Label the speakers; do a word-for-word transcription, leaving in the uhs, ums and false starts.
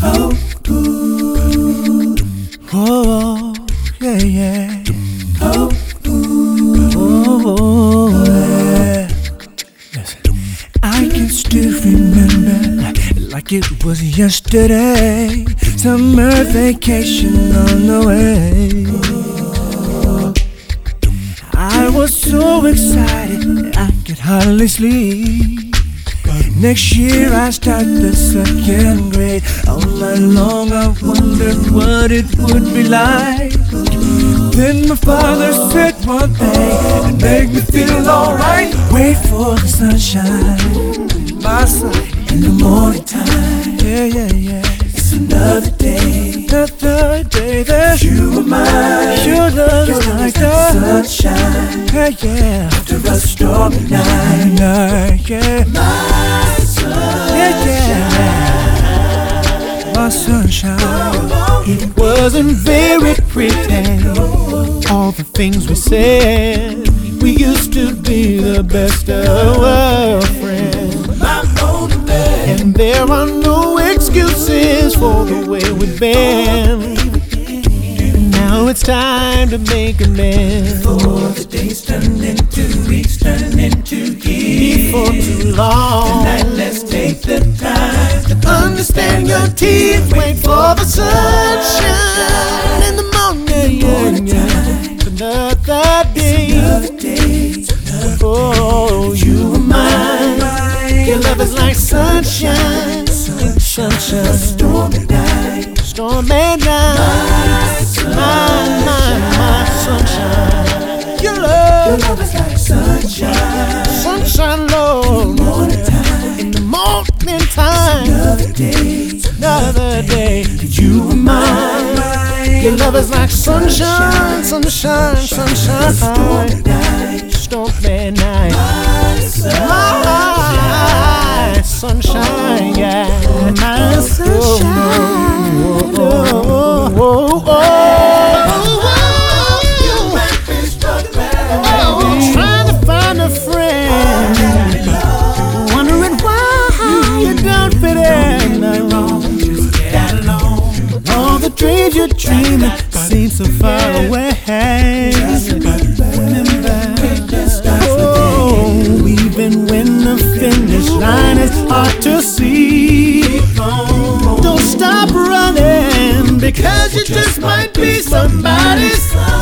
Speaker 1: Oh, ooh. Oh, yeah, yeah. Oh, ooh. Oh, yeah. Listen. I can still remember like it was yesterday. Summer vacation on the way. I was so excited I could hardly sleep. Next year I start the second grade. All night long I wondered what it would be like. Then my father said one thing and made me feel alright. Wait for the sunshine by side in the morning time. Yeah, yeah, yeah. It's another day, another day that you are mine. Your love is like the sunshine. Yeah, yeah. After a stormy night, night, yeah. My sunshine, yeah, yeah. My sunshine. It wasn't very pretty. All the things we said, we used to be the best of our friends. And there are no excuses for the way we've been. Now it's time to make amends. Before the days turn into weeks, turn into years. Before too long, tonight let's take the time to understand your teeth. Wait for the sunshine in the morning. Yeah, yeah. Another day, another day. Oh, you are mine. Your love is like sunshine, sunshine. Stormy night, stormy night. My, my, my sunshine. Your love, your love is like sunshine, sunshine, Lord. In the morning time, in the morning time. Another day, another day. You are mine. Your love is like sunshine, sunshine, sunshine. Stormy night, stormy night. My sunshine, yeah. My sunshine. Oh, oh, oh, oh, oh. Trying to find a friend, wondering why you don't fit in. All the dreams you're dreaming seem so far away. Oh, even when the finish line is hard to see, don't stop running, because you just might be somebody's son.